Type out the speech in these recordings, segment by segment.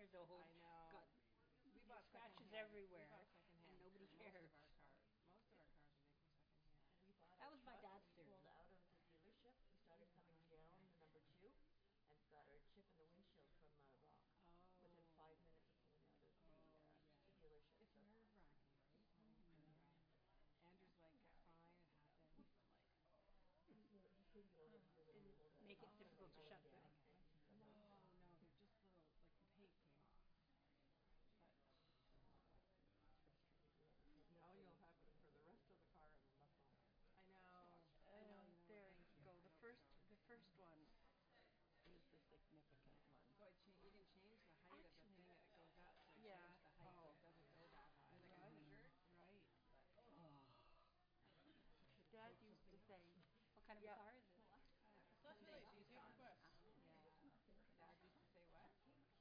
though. I know. Got We bought scratches secondhand. We everywhere, bought and secondhand nobody for most cares. of our cars. Most of our cars, I think, were secondhand. We bought That a was my truck and dad's we theory. pulled out of the dealership. We started coming down the number 2 and got our chip in the windshield from rock within Oh. 5 minutes of pulling out of Oh yeah. the dealership. It's So nerve wracking, right? Andrew's like, it's fine, it happens. I'm like, he couldn't get over it. He was a little cold. Make it oh, difficult to shut them. no, they're just little, like the tape came off. But Now you'll have to, for the rest of the car, and muscle. I know. I know. You know. There Thank you you. go. I The don't first, care. the first one is the significant one. So you can change the height of the Actually, thing, and it goes up. So I yeah. changed the height so it doesn't go that high. Like I measured. Right. But Dad used to say, What kind of a "Yep." car is it? Sunday, do you take requests? Yeah. Dad used to say what?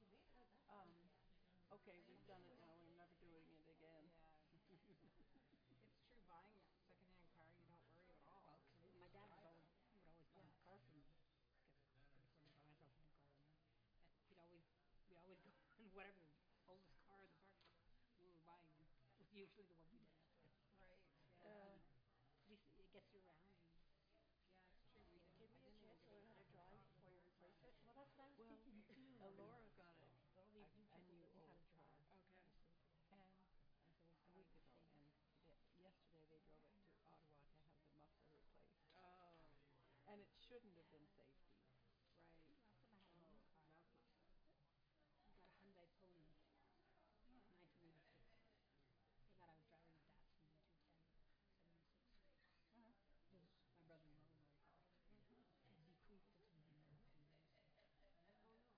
Okay, we've done it now. We're never doing it again. Yeah. It's true. Buying a secondhand car, you don't worry at all. Well, 'cause my dad would always buy a car for me. Because I just wanted to buy myself a new car, you know. And we'd always go in whatever the oldest car in the park we were buying was usually the one we didn't have. Right. Yeah. Uh, At least it gets you around. And Yeah, it's true. Give I me a didn't even chance to give it learn a how to second drive thought. before you replace it. well, that's what I was well, thinking too. Laura got All these new a people new that know how old to car, drive. Okay. and And so we'll a start week the ago, same. and yesterday they drove it to Ottawa to have the muffler replaced, Oh. and it shouldn't have been safety. Right. Last time I had a Oh, new car, that's not good. I got a Hyundai Pony, 1986. For that I was driving a Datsun 210, 76. It was my brother-in-law's old car. He had bequeathed it to me a few years ago. Oh no.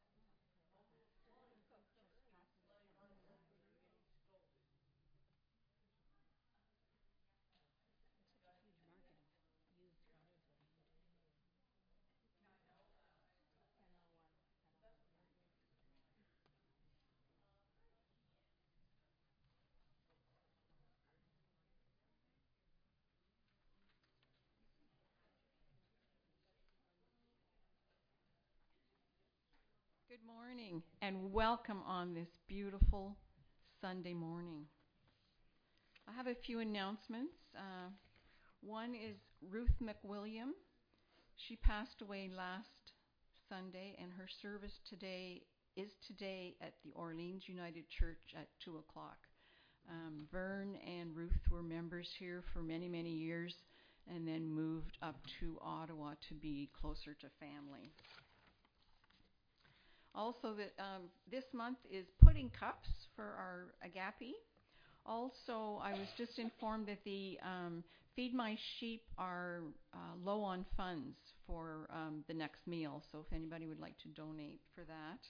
Just passing the There's such a huge market of used cars around. 10:01. 10:01. Good morning and welcome on this beautiful Sunday morning. I have a few announcements. One is Ruth McWilliam. She passed away last Sunday, and her service today is today at the Orleans United Church at 2 o'clock. Vern and Ruth were members here for many, many years and then moved up to Ottawa to be closer to family. Also, this month is pudding cups for our agape. Also, I was just informed that the Feed My Sheep are low on funds for the next meal, so if anybody would like to donate for that.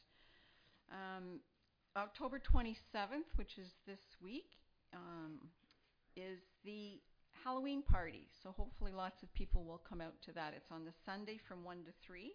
October 27th, which is this week, is the Halloween party, so hopefully lots of people will come out to that. It's on the Sunday from 1 to 3.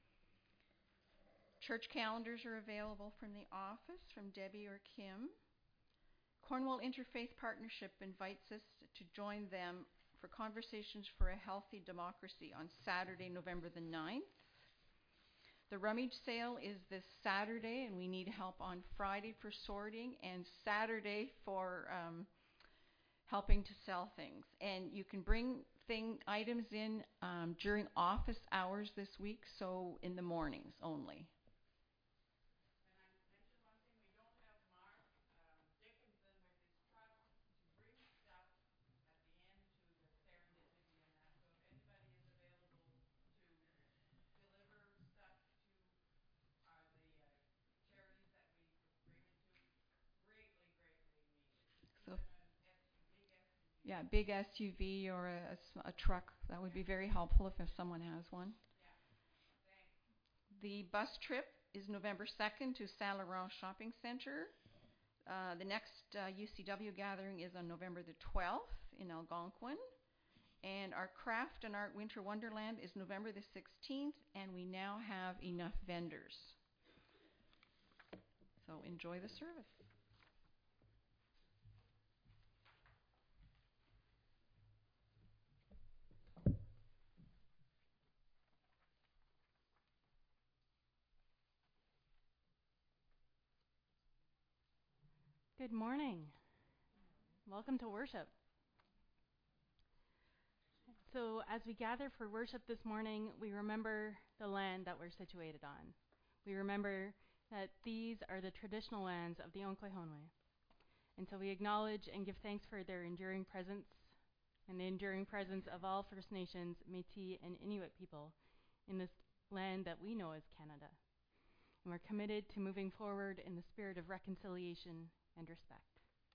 Church calendars are available from the office, from Debbie or Kim. Cornwall Interfaith Partnership invites us to join them for Conversations for a Healthy Democracy on Saturday, November the 9th. The rummage sale is this Saturday, and we need help on Friday for sorting and Saturday for helping to sell things. And you can bring items in during office hours this week, so in the mornings only. And I mentioned one thing, we don't have Mark Dickinson with his truck to bring stuff at the end to the serendipity and that. So if anybody is available to deliver stuff to the charities that we bring it to, greatly, greatly needed. So, Even an big SUV. yeah, big SUV or a truck, that would be very helpful if someone has one. Yeah, thanks. The bus trip is November 2nd to Saint Laurent Shopping Centre. The next UCW gathering is on November the 12th in Algonquin. And our Craft and Art Winter Wonderland is November the 16th, and we now have enough vendors. So enjoy the service. Good morning. Welcome to worship. So, as we gather for worship this morning, we remember the land that we're situated on. We remember that these are the traditional lands of the Onkwehonwe. And so we acknowledge and give thanks for their enduring presence and the enduring presence of all First Nations, Métis, and Inuit people in this land that we know as Canada. And we're committed to moving forward in the spirit of reconciliation and respect.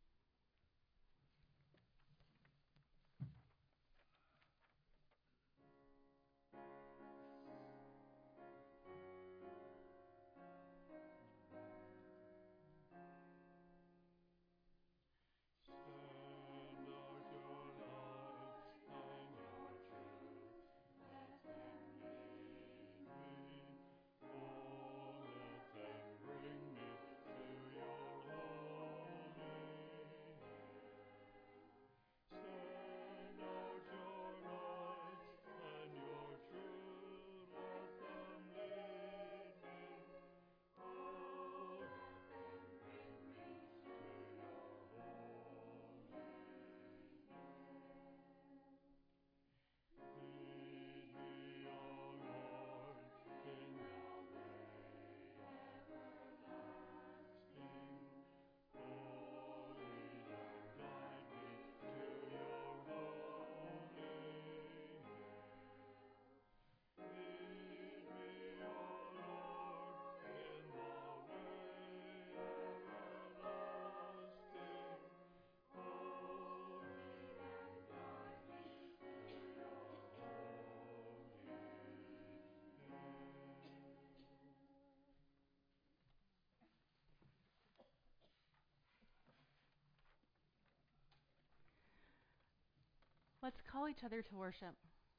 Let's call each other to worship.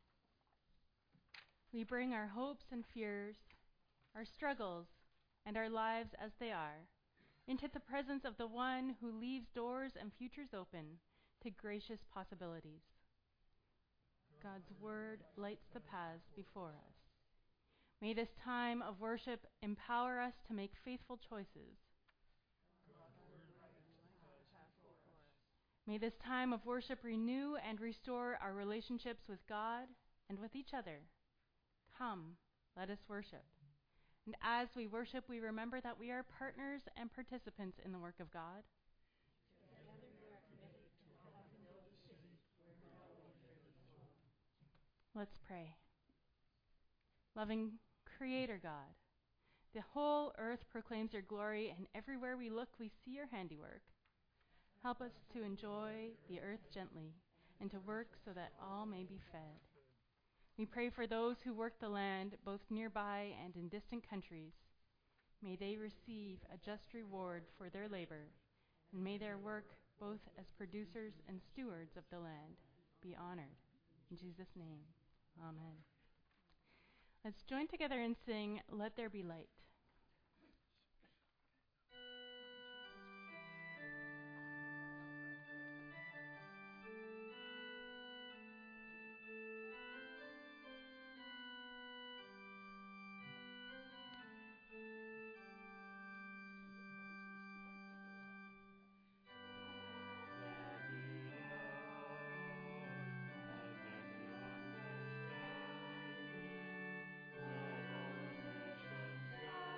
We bring our hopes and fears, our struggles, and our lives as they are, into the presence of the one who leaves doors and futures open to gracious possibilities. God's word lights the paths before us. May this time of worship empower us to make faithful choices. May this time of worship renew and restore our relationships with God and with each other. Come, let us worship. And as we worship, we remember that we are partners and participants in the work of God. Let's pray. Loving Creator God, the whole earth proclaims your glory, and everywhere we look, we see your handiwork. Help us to enjoy the earth gently and to work so that all may be fed. We pray for those who work the land, both nearby and in distant countries. May they receive a just reward for their labor, and may their work, both as producers and stewards of the land, be honored. In Jesus' name, amen. Let's join together and sing, Let There Be Light. Let all nations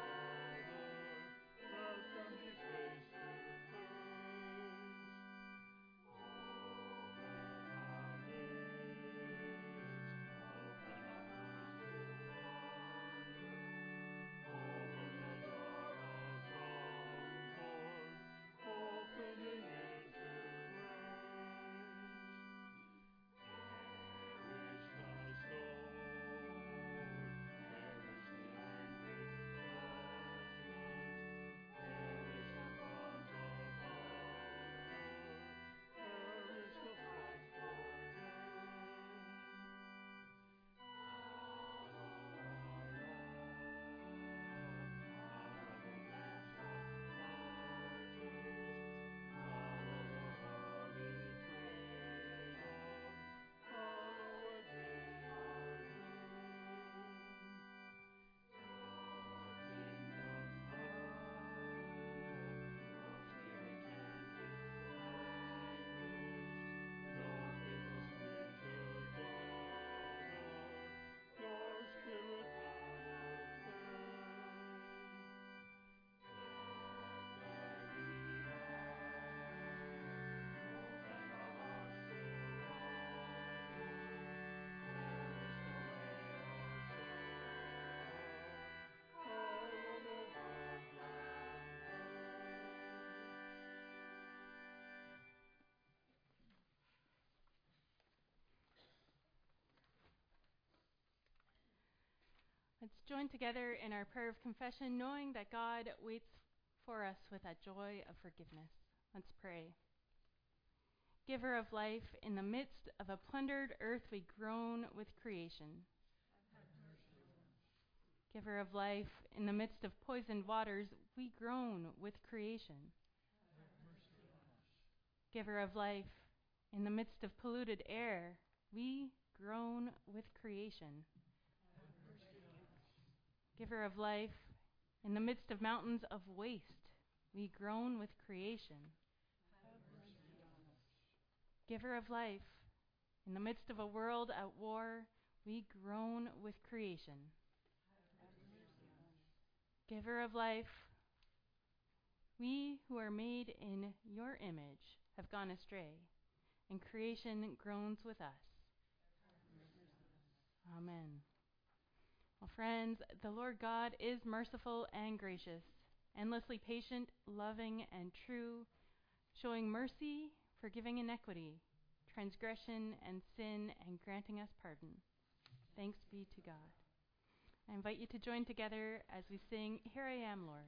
Let's join together in our prayer of confession, knowing that God waits for us with that joy of forgiveness. Let's pray. Giver of life, in the midst of a plundered earth we groan with creation. Giver of life, in the midst of poisoned waters we groan with creation. Giver of life, in the midst of polluted air we groan with creation. Giver of life, in the midst of mountains of waste we groan with creation. Giver of life, in the midst of a world at war we groan with creation. Giver of life, we who are made in your image have gone astray, and creation groans with us. Amen. Well, friends, the Lord God is merciful and gracious, endlessly patient, loving, and true, showing mercy, forgiving iniquity, transgression, and sin, and granting us pardon. Thanks be to God. I invite you to join together as we sing, Here I Am, Lord.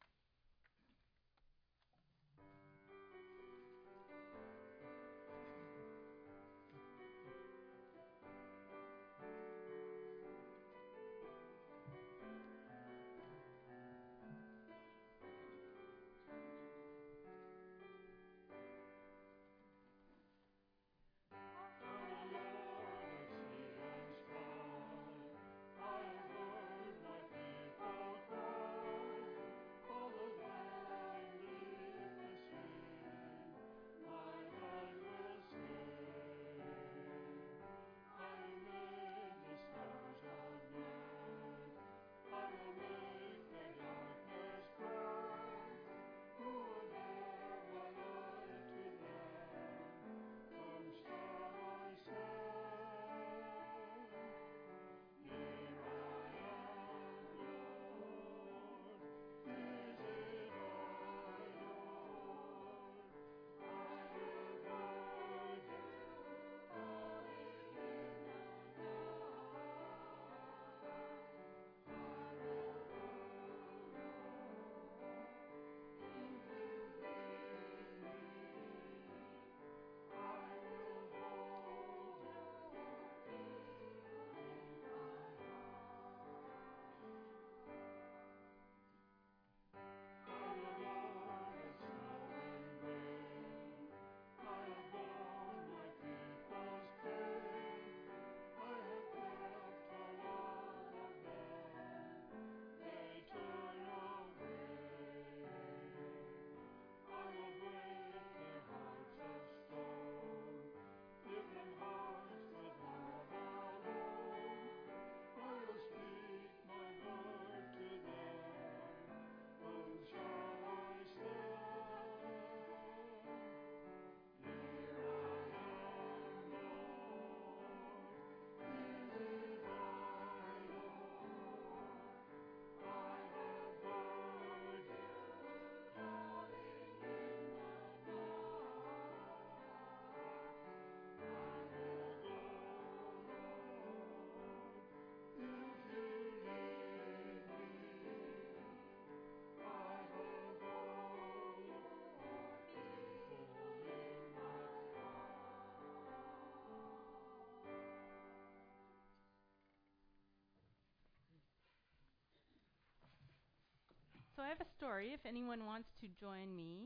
So I have a story if anyone wants to join me.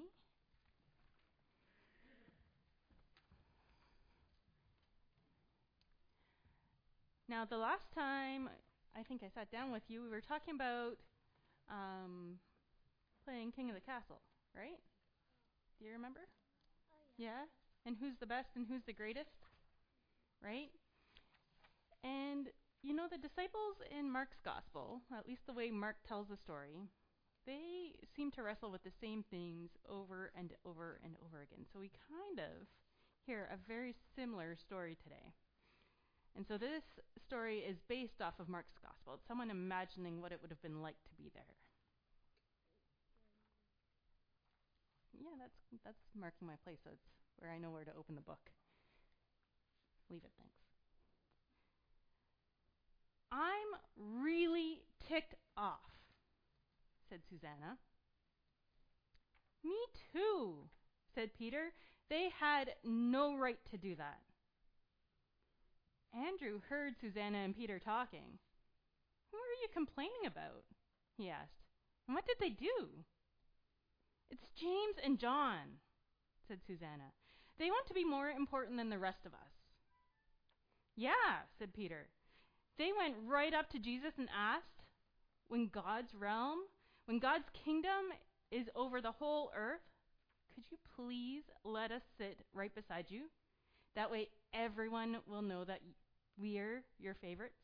Now, the last time I think I sat down with you, we were talking about playing King of the Castle, right? Do you remember? Yeah? And who's the best and who's the greatest? Right? And you know, the disciples in Mark's gospel, at least the way Mark tells the story, they seem to wrestle with the same themes over and over and over again. So we kind of hear a very similar story today. And so this story is based off of Mark's gospel. It's someone imagining what it would have been like to be there. Yeah, that's marking my place, so it's where I know where to open the book. Leave it, thanks. I'm really ticked off, said Susanna. Me too, said Peter. They had no right to do that. Andrew heard Susanna and Peter talking. Who are you complaining about? He asked. And what did they do? It's James and John, said Susanna. They want to be more important than the rest of us. Yeah, said Peter. They went right up to Jesus and asked, when God's realm, when God's kingdom is over the whole earth, could you please let us sit right beside you? That way everyone will know that we're your favorites.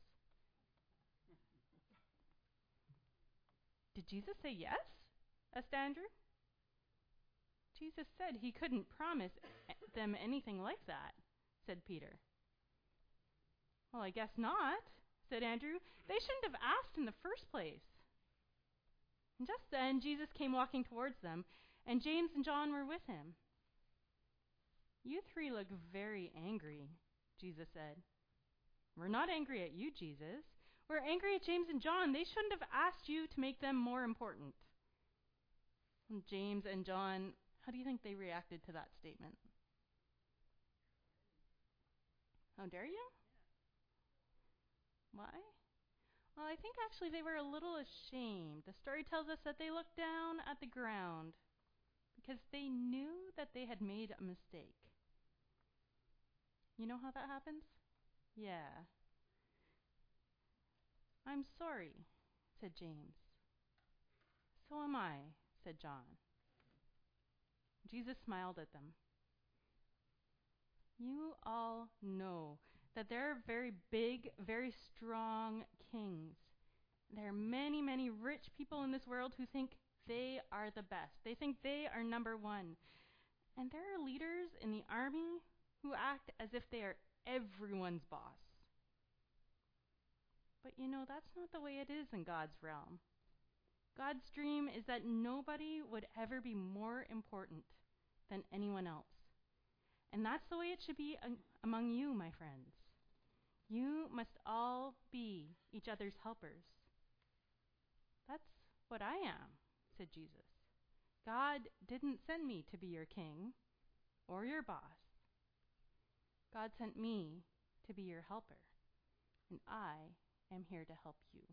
Did Jesus say yes? Asked Andrew. Jesus said he couldn't promise them anything like that, said Peter. Well, I guess not, said Andrew. They shouldn't have asked in the first place. And just then, Jesus came walking towards them, and James and John were with him. You three look very angry, Jesus said. We're not angry at you, Jesus. We're angry at James and John. They shouldn't have asked you to make them more important. And James and John, how do you think they reacted to that statement? How dare you? Why? Well, I think actually they were a little ashamed. The story tells us that they looked down at the ground because they knew that they had made a mistake. You know how that happens? Yeah. I'm sorry, said James. So am I, said John. Jesus smiled at them. You all know that there are very big, very strong kings. There are many, many rich people in this world who think they are the best. They think they are number one. And there are leaders in the army who act as if they are everyone's boss. But you know, that's not the way it is in God's realm. God's dream is that nobody would ever be more important than anyone else. And that's the way it should be among you, my friends. You must all be each other's helpers. That's what I am, said Jesus. God didn't send me to be your king or your boss. God sent me to be your helper, and I am here to help you.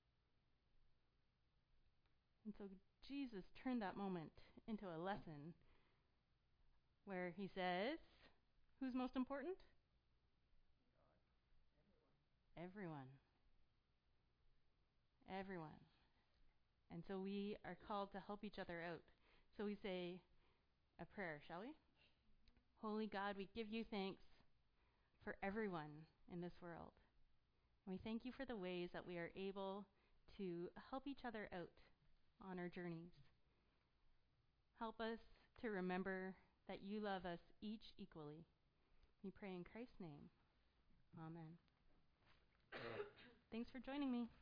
And so Jesus turned that moment into a lesson where he says, who's most important? Everyone. Everyone. And so we are called to help each other out. So we say a prayer, shall we? Holy God, we give you thanks for everyone in this world. And we thank you for the ways that we are able to help each other out on our journeys. Help us to remember that you love us each equally. We pray in Christ's name. Amen. Thanks for joining me.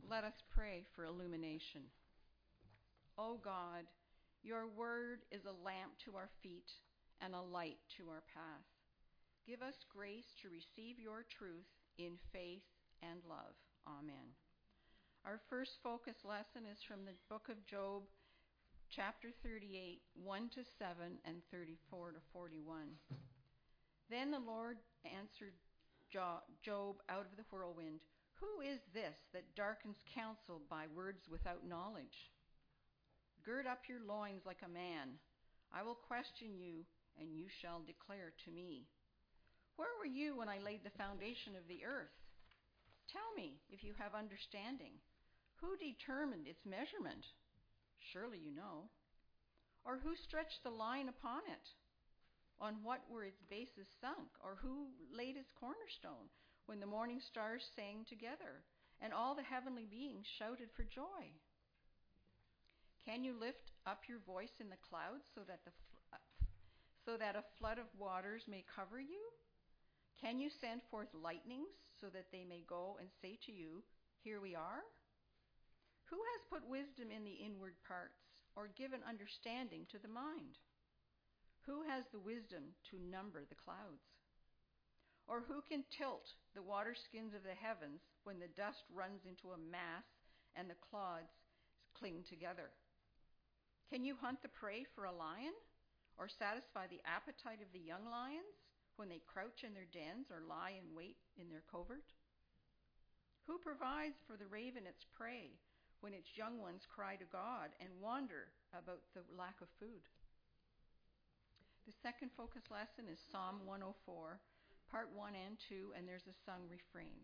Let us pray for illumination. O God, your word is a lamp to our feet and a light to our path. Give us grace to receive your truth in faith and love. Amen. Our first focus lesson is from the book of Job, chapter 38, 1 to 7 and 34 to 41. Then the Lord answered Job out of the whirlwind, "Who is this that darkens counsel by words without knowledge? Gird up your loins like a man. I will question you, and you shall declare to me. Where were you when I laid the foundation of the earth? Tell me if you have understanding. Who determined its measurement? Surely you know. Or who stretched the line upon it? On what were its bases sunk? Or who laid its cornerstone when the morning stars sang together and all the heavenly beings shouted for joy? Can you lift up your voice in the clouds so that a flood of waters may cover you? Can you send forth lightnings so that they may go and say to you, 'Here we are'? Who has put wisdom in the inward parts or given understanding to the mind? Who has the wisdom to number the clouds? Or who can tilt the water skins of the heavens when the dust runs into a mass and the clods cling together? Can you hunt the prey for a lion or satisfy the appetite of the young lions when they crouch in their dens or lie in wait in their covert? Who provides for the raven its prey when its young ones cry to God and wander about the lack of food? The second focus lesson is Psalm 104, part 1 and 2, and there's a sung refrain.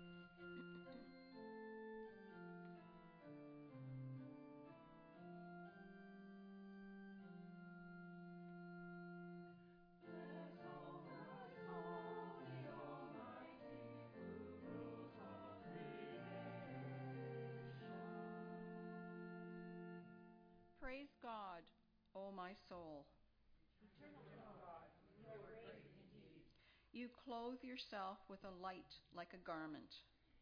Praise God, O my soul. You clothe yourself with a light like a garment.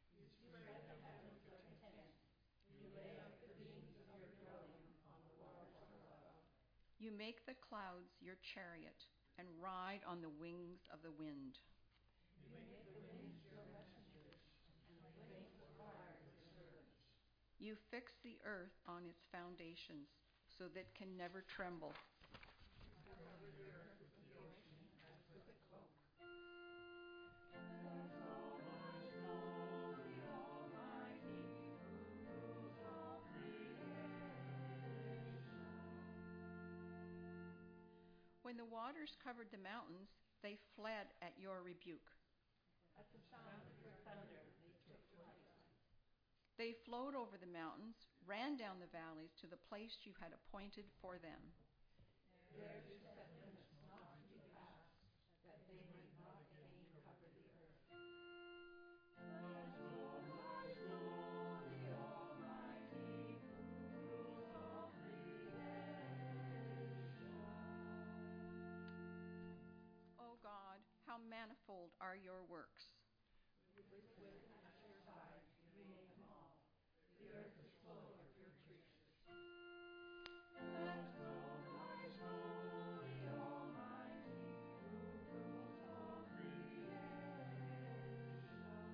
You make the clouds your chariot and ride on the wings of the wind. You fix the earth on its foundations so that it can never tremble. When the waters covered the mountains, they fled at your rebuke. At the sound of your thunder, they took flight. They flowed over the mountains, ran down the valleys to the place you had appointed for them. There you set limits not to be passed, that they might not again cover the earth. Let all my glory, Almighty, who rules all creation. O God, how manifold are your works. With at your side, you made them all. The earth is full of your creatures. Let all my glory, Almighty, who rules all creation.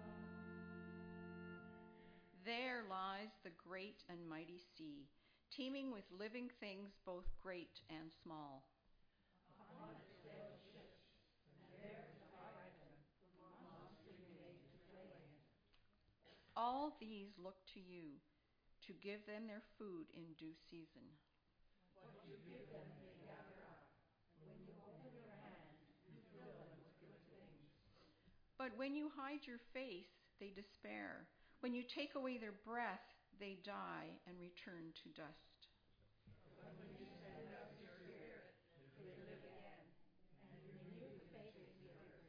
There lies the great and mighty sea, teeming with living things both great and small. Upon it sail ships, and there to fight them, the monster you made to play in. All these look to you to give them their food in due season. What you give them they gather up, and when you open your hand, you fill them with good things. But when you hide your face, they despair. When you take away their breath, they die and return to dust. But when you send out your spirit, they live again, and you renew the face of the earth.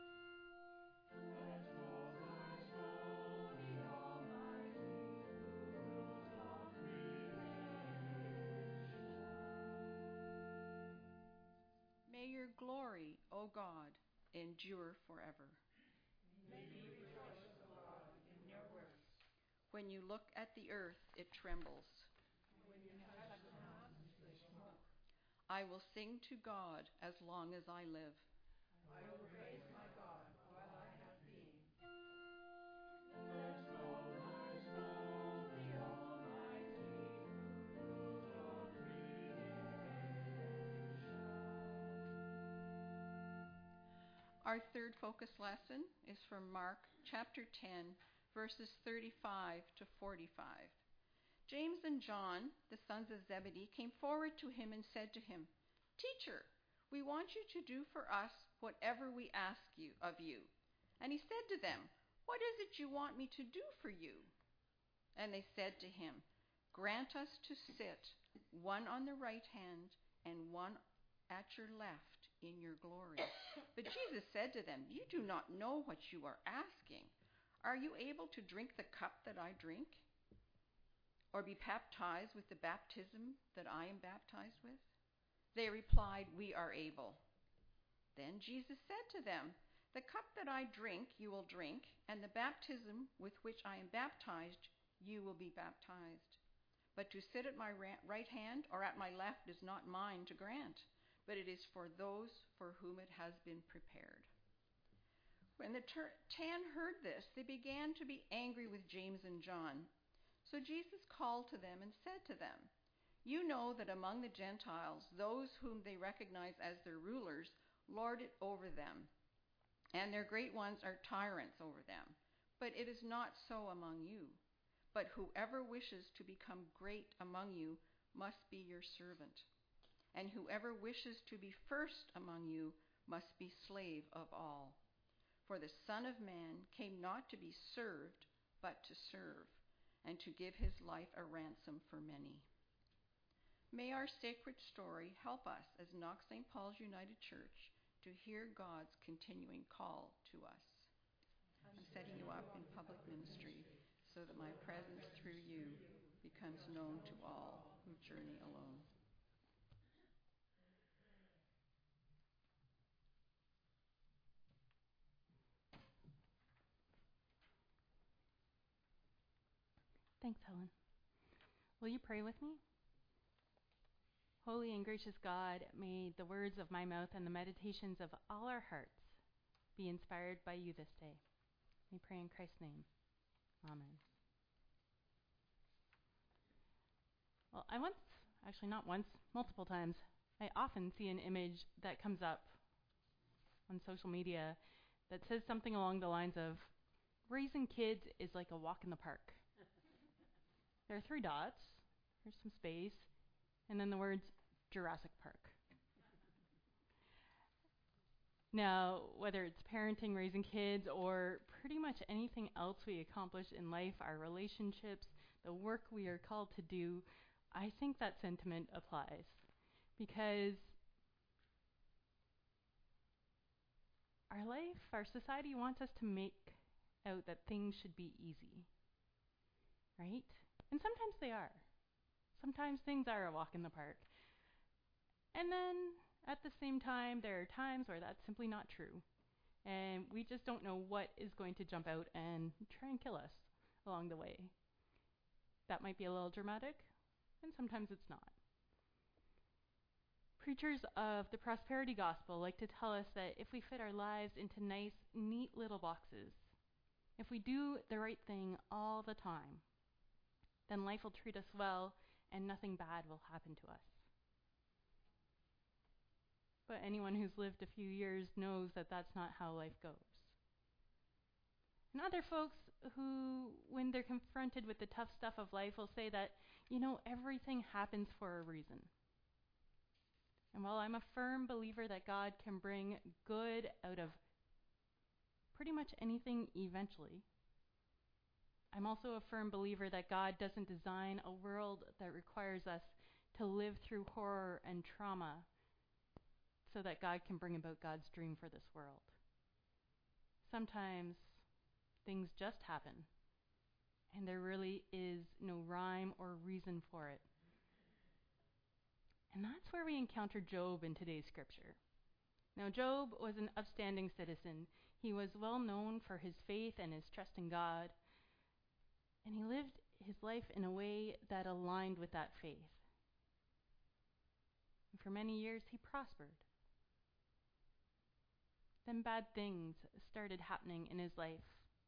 Let all my glory, Almighty, who rules all creation. May your glory, O God, endure forever. May you rejoice, O God, in your works. When you look at the earth, it trembles. When you touch the mountains, they smoke. I will sing to God as long as I live. I will praise my God while I have being. Let's glorify the Almighty, Lord of creation. Our third focus lesson is from Mark chapter 10, verses 35 to 45. James and John, the sons of Zebedee, came forward to him and said to him, "Teacher, we want you to do for us whatever we ask you of you." And he said to them, "What is it you want me to do for you?" And they said to him, "Grant us to sit, one on the right hand and one at your left in your glory." But Jesus said to them, "You do not know what you are asking. Are you able to drink the cup that I drink, or be baptized with the baptism that I am baptized with?" They replied, "We are able." Then Jesus said to them, "The cup that I drink you will drink, and the baptism with which I am baptized you will be baptized. But to sit at my right hand or at my left is not mine to grant, but it is for those for whom it has been prepared." When the 10 heard this, they began to be angry with James and John. So Jesus called to them and said to them, "You know that among the Gentiles, those whom they recognize as their rulers lord it over them, and their great ones are tyrants over them. But it is not so among you. But whoever wishes to become great among you must be your servant. And whoever wishes to be first among you must be slave of all. For the Son of Man came not to be served, but to serve, and to give his life a ransom for many." May our sacred story help us as Knox St. Paul's United Church to hear God's continuing call to us. I'm setting you up in public ministry so that my presence through you becomes known to all who journey alone. Thanks, Helen. Will you pray with me? Holy and gracious God, may the words of my mouth and the meditations of all our hearts be inspired by you this day. We pray in Christ's name. Amen. Well, multiple times, I often see an image that comes up on social media that says something along the lines of, "Raising kids is like a walk in the park." There are 3 dots, there's some space, and then the words Jurassic Park. Now, whether it's parenting, raising kids, or pretty much anything else we accomplish in life, our relationships, the work we are called to do, I think that sentiment applies. Because our society wants us to make out that things should be easy, right? And sometimes they are. Sometimes things are a walk in the park. And then, at the same time, there are times where that's simply not true. And we just don't know what is going to jump out and try and kill us along the way. That might be a little dramatic, and sometimes it's not. Preachers of the prosperity gospel like to tell us that if we fit our lives into nice, neat little boxes, if we do the right thing all the time, then life will treat us well and nothing bad will happen to us. But anyone who's lived a few years knows that that's not how life goes. And other folks who, when they're confronted with the tough stuff of life, will say that, everything happens for a reason. And while I'm a firm believer that God can bring good out of pretty much anything eventually, I'm also a firm believer that God doesn't design a world that requires us to live through horror and trauma so that God can bring about God's dream for this world. Sometimes things just happen, and there really is no rhyme or reason for it. And that's where we encounter Job in today's scripture. Now, Job was an upstanding citizen. He was well known for his faith and his trust in God. And he lived his life in a way that aligned with that faith. And for many years, he prospered. Then bad things started happening in his life.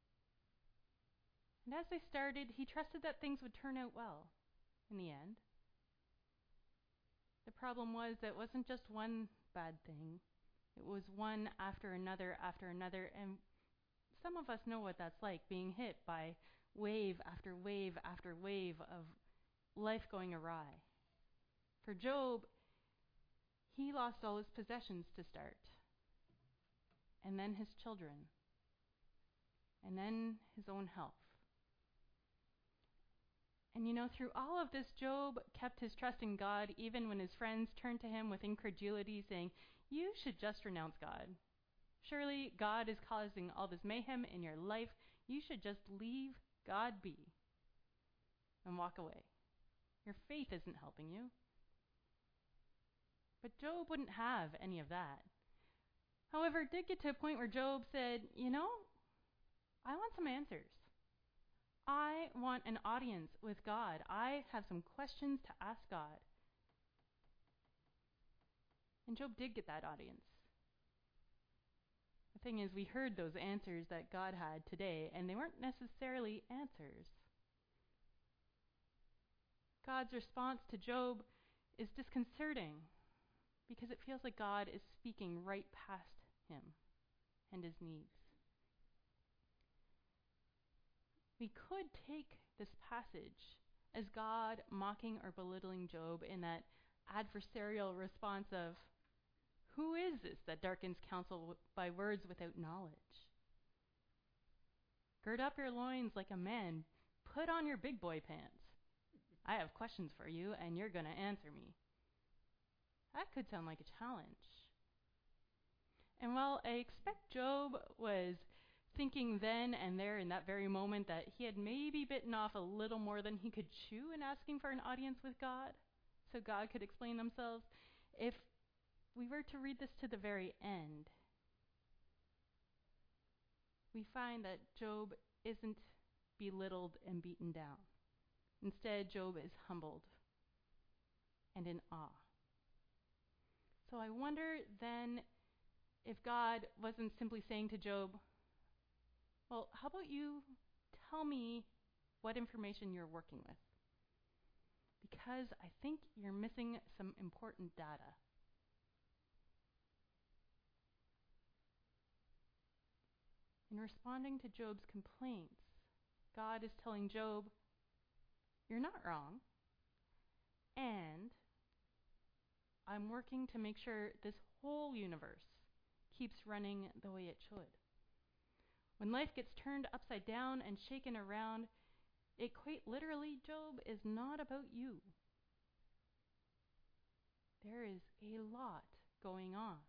And as they started, he trusted that things would turn out well in the end. The problem was that it wasn't just one bad thing. It was one after another, and some of us know what that's like, being hit by wave after wave after wave of life going awry. For Job, he lost all his possessions to start, and then his children, and then his own health. And through all of this, Job kept his trust in God even when his friends turned to him with incredulity, saying, "You should just renounce God. Surely God is causing all this mayhem in your life. You should just leave God be and walk away. Your faith isn't helping you." But Job wouldn't have any of that. However, it did get to a point where Job said, I want some answers. I want an audience with God. I have some questions to ask God. And Job did get that audience. The thing is, we heard those answers that God had today, and they weren't necessarily answers. God's response to Job is disconcerting because it feels like God is speaking right past him and his needs. We could take this passage as God mocking or belittling Job in that adversarial response of, "Who is this that darkens counsel by words without knowledge? Gird up your loins like a man. Put on your big boy pants. I have questions for you, and you're going to answer me." That could sound like a challenge. And while I expect Job was thinking then and there in that very moment that he had maybe bitten off a little more than he could chew in asking for an audience with God, so God could explain themselves, if we were to read this to the very end, we find that Job isn't belittled and beaten down. Instead, Job is humbled and in awe. So I wonder then if God wasn't simply saying to Job, "Well, how about you tell me what information you're working with? Because I think you're missing some important data." In responding to Job's complaints, God is telling Job, "You're not wrong, and I'm working to make sure this whole universe keeps running the way it should. When life gets turned upside down and shaken around, it quite literally, Job, is not about you. There is a lot going on."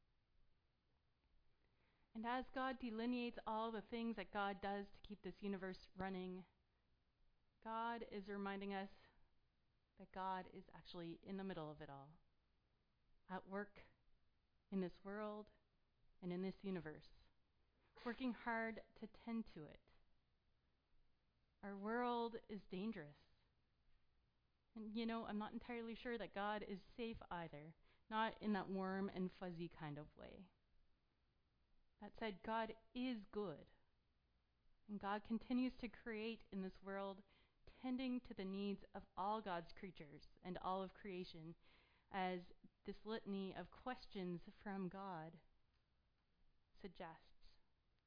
And as God delineates all the things that God does to keep this universe running, God is reminding us that God is actually in the middle of it all, at work in this world and in this universe, working hard to tend to it. Our world is dangerous. And I'm not entirely sure that God is safe either, not in that warm and fuzzy kind of way. That said, God is good, and God continues to create in this world, tending to the needs of all God's creatures and all of creation, as this litany of questions from God suggests.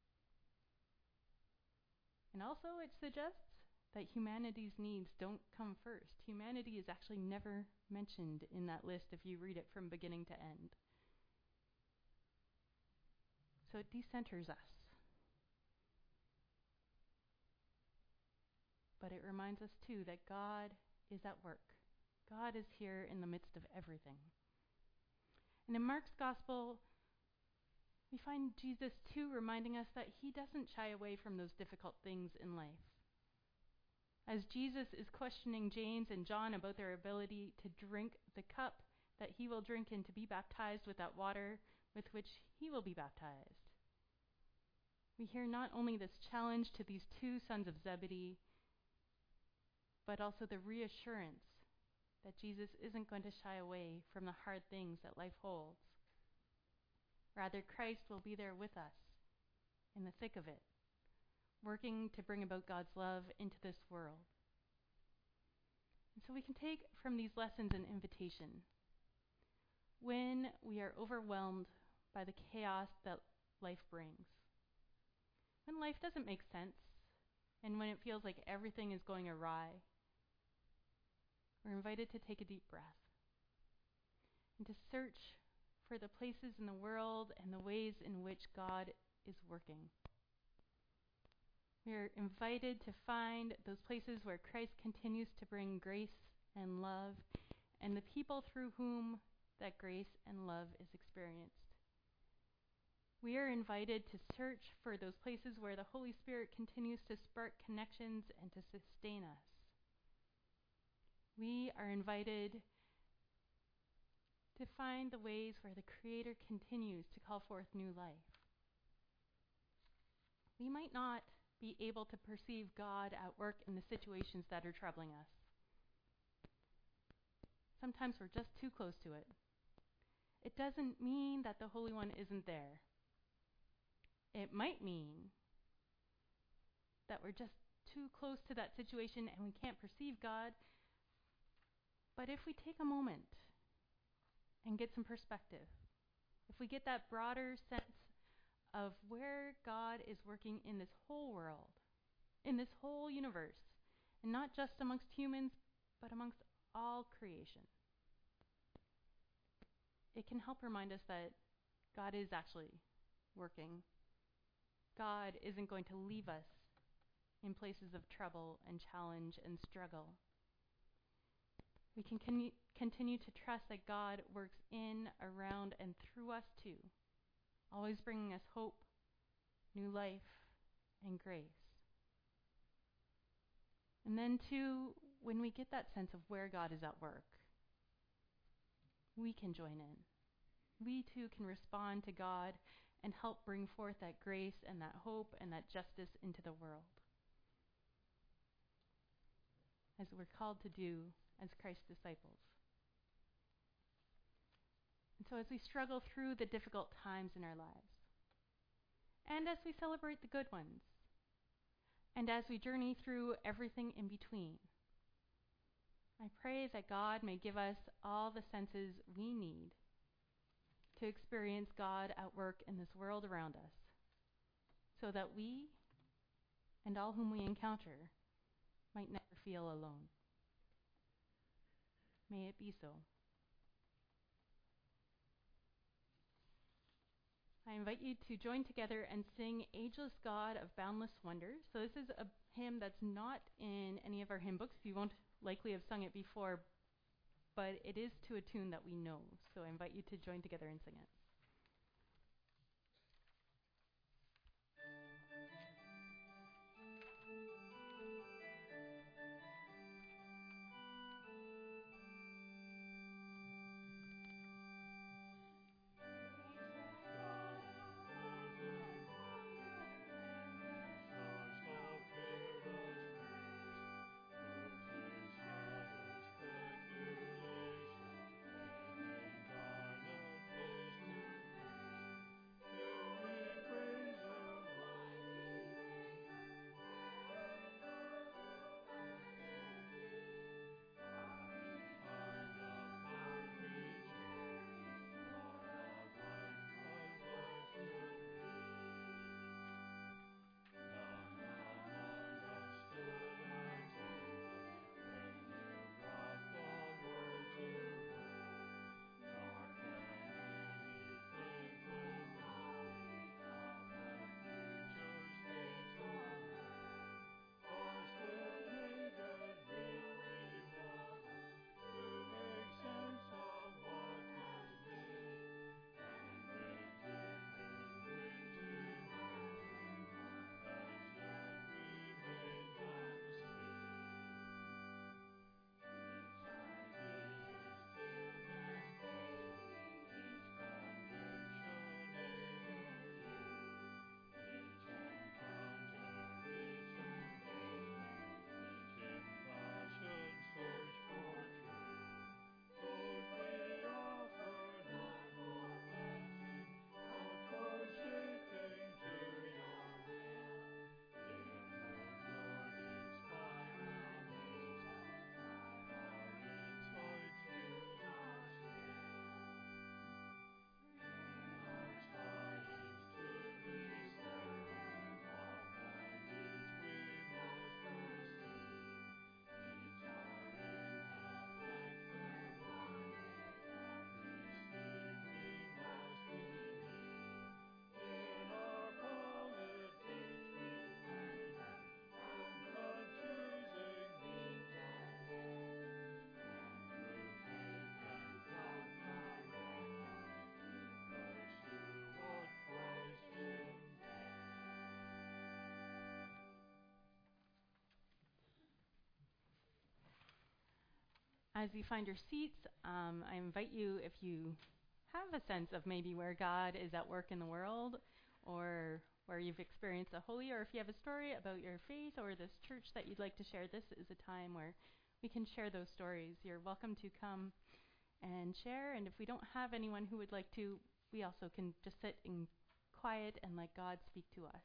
And also it suggests that humanity's needs don't come first. Humanity is actually never mentioned in that list if you read it from beginning to end. So it decenters us. But it reminds us too that God is at work. God is here in the midst of everything. And in Mark's Gospel, we find Jesus too reminding us that he doesn't shy away from those difficult things in life. As Jesus is questioning James and John about their ability to drink the cup that he will drink and to be baptized with that water with which he will be baptized, we hear not only this challenge to these two sons of Zebedee, but also the reassurance that Jesus isn't going to shy away from the hard things that life holds. Rather, Christ will be there with us in the thick of it, working to bring about God's love into this world. And so we can take from these lessons an invitation. When we are overwhelmed by the chaos that life brings, when life doesn't make sense, and when it feels like everything is going awry, we're invited to take a deep breath and to search for the places in the world and the ways in which God is working. We are invited to find those places where Christ continues to bring grace and love, and the people through whom that grace and love is experienced. We are invited to search for those places where the Holy Spirit continues to spark connections and to sustain us. We are invited to find the ways where the Creator continues to call forth new life. We might not be able to perceive God at work in the situations that are troubling us. Sometimes we're just too close to it. It doesn't mean that the Holy One isn't there. It might mean that we're just too close to that situation and we can't perceive God. But if we take a moment and get some perspective, if we get that broader sense of where God is working in this whole world, in this whole universe, and not just amongst humans, but amongst all creation, it can help remind us that God is actually working. God isn't going to leave us in places of trouble and challenge and struggle. We can continue to trust that God works in, around, and through us too, always bringing us hope, new life, and grace. And then too, when we get that sense of where God is at work, we can join in. We too can respond to God and help bring forth that grace and that hope and that justice into the world, as we're called to do as Christ's disciples. And so as we struggle through the difficult times in our lives, and as we celebrate the good ones, and as we journey through everything in between, I pray that God may give us all the senses we need to experience God at work in this world around us, so that we and all whom we encounter might never feel alone. May it be so. I invite you to join together and sing Ageless God of Boundless Wonder. So this is a hymn that's not in any of our hymn books. You won't likely have sung it before, but it is to a tune that we know. So I invite you to join together and sing it. Darkness, As you find your seats, I invite you, if you have a sense of maybe where God is at work in the world, or where you've experienced the holy, or if you have a story about your faith or this church that you'd like to share, this is a time where we can share those stories. You're welcome to come and share, and if we don't have anyone who would like to, we also can just sit in quiet and let God speak to us.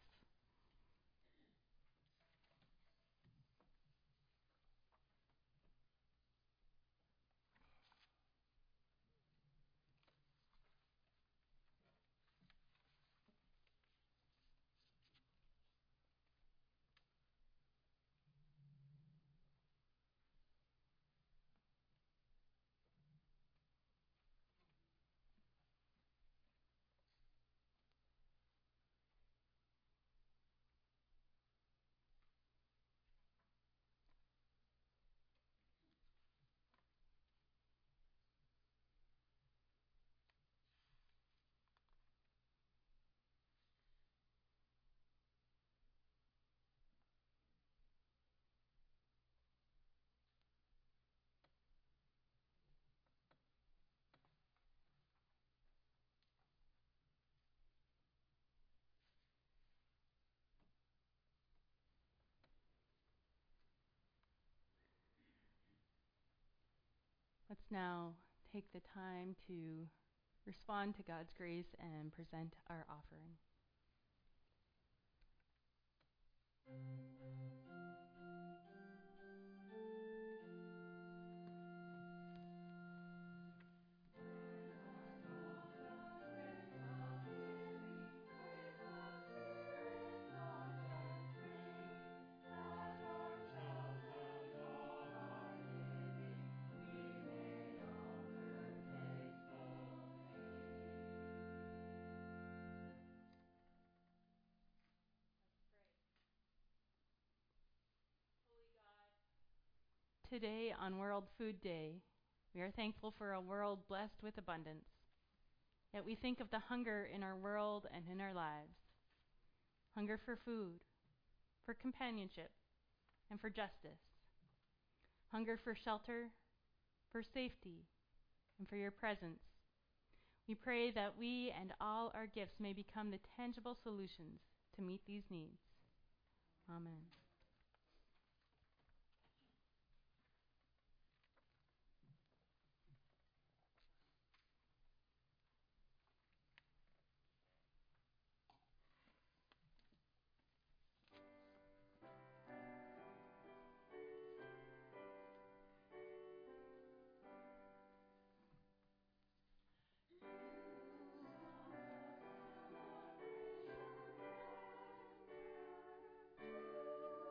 Let's now take the time to respond to God's grace and present our offering. Today, on World Food Day, we are thankful for a world blessed with abundance. Yet we think of the hunger in our world and in our lives. Hunger for food, for companionship, and for justice. Hunger for shelter, for safety, and for your presence. We pray that we and all our gifts may become the tangible solutions to meet these needs. Amen. You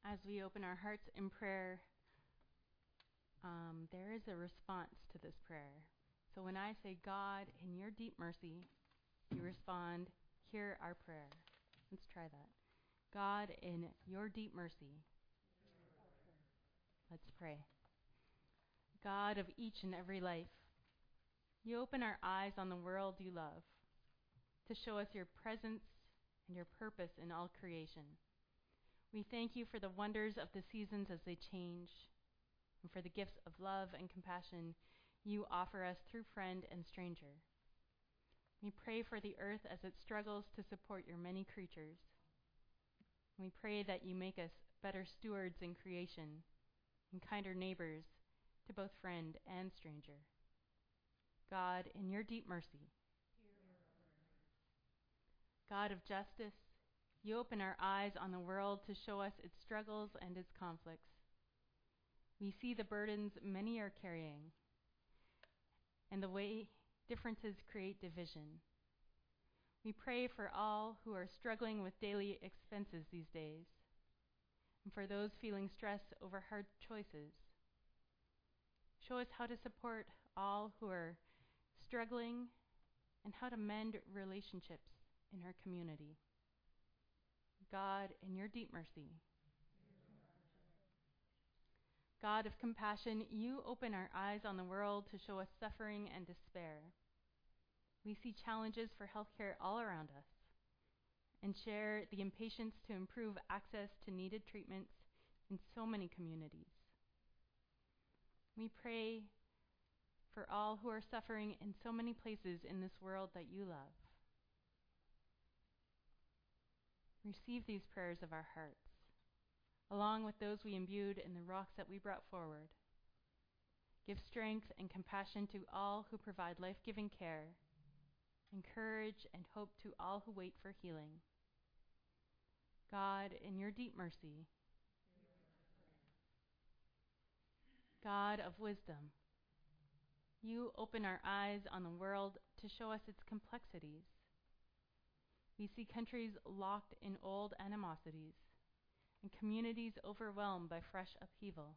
as we open our hearts in prayer, there is a response to this prayer. So when I say, God, in your deep mercy, you respond, hear our prayer. Let's try that. God, in your deep mercy, let's pray. God of each and every life, you open our eyes on the world you love to show us your presence and your purpose in all creation. We thank you for the wonders of the seasons as they change, and for the gifts of love and compassion you offer us through friend and stranger. We pray for the earth as it struggles to support your many creatures. We pray that you make us better stewards in creation and kinder neighbors to both friend and stranger. God, in your deep mercy, God of justice, you open our eyes on the world to show us its struggles and its conflicts. We see the burdens many are carrying and the way differences create division. We pray for all who are struggling with daily expenses these days, and for those feeling stress over hard choices. Show us how to support all who are struggling and how to mend relationships in our community. God, in your deep mercy, God of compassion, you open our eyes on the world to show us suffering and despair. We see challenges for healthcare all around us and share the impatience to improve access to needed treatments in so many communities. We pray for all who are suffering in so many places in this world that you love. Receive these prayers of our hearts, along with those we imbued in the rocks that we brought forward. Give strength and compassion to all who provide life-giving care, encourage and hope to all who wait for healing. God, in your deep mercy, God of wisdom, you open our eyes on the world to show us its complexities. We see countries locked in old animosities and communities overwhelmed by fresh upheaval.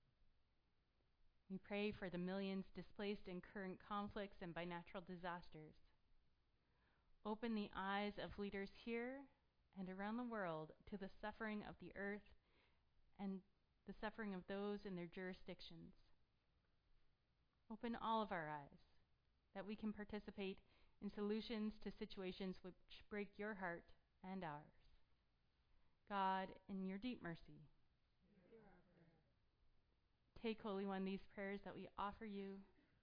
We pray for the millions displaced in current conflicts and by natural disasters. Open the eyes of leaders here and around the world to the suffering of the earth and the suffering of those in their jurisdictions. Open all of our eyes that we can participate in solutions to situations which break your heart and ours. God, in your deep mercy, take, Holy One, these prayers that we offer you.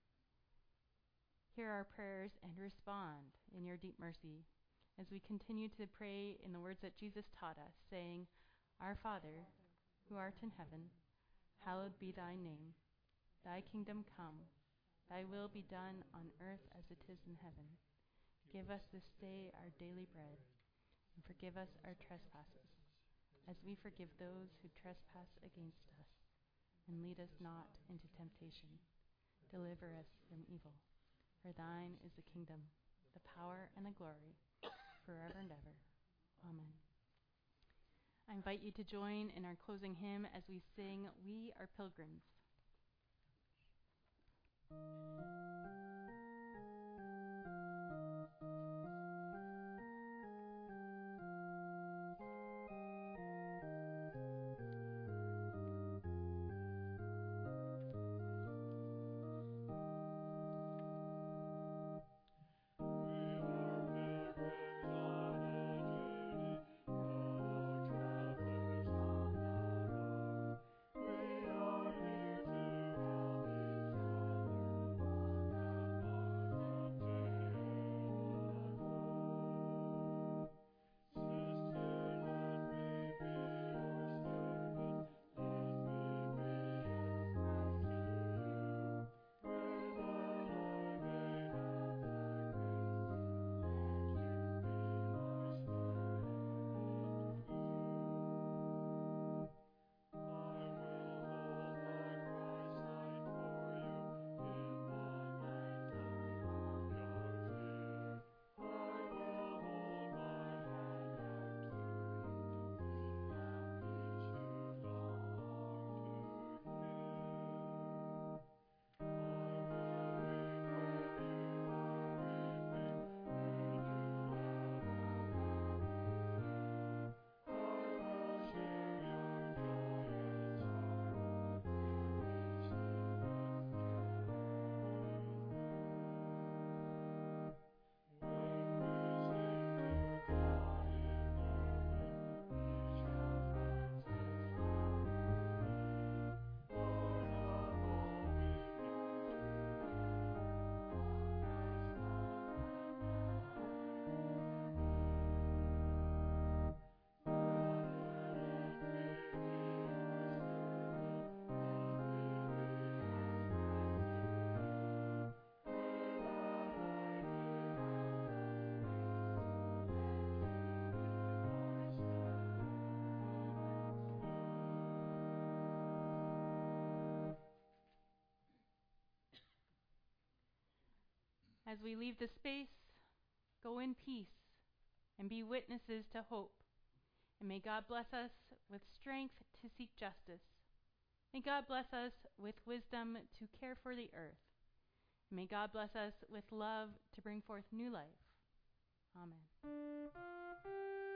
Hear our prayers and respond in your deep mercy as we continue to pray in the words that Jesus taught us, saying, Our Father, who art in heaven, hallowed be thy name. Thy kingdom come, thy will be done on earth as it is in heaven. Give us this day our daily bread, and forgive us our trespasses, as we forgive those who trespass against us. And lead us not into temptation. Deliver us from evil. For thine is the kingdom, the power, and the glory, forever and ever. Amen. I invite you to join in our closing hymn as we sing, We Are Pilgrims. We are here to help each other. As we leave the space, go in peace and be witnesses to hope. And may God bless us with strength to seek justice. May God bless us with wisdom to care for the earth. May God bless us with love to bring forth new life. Amen.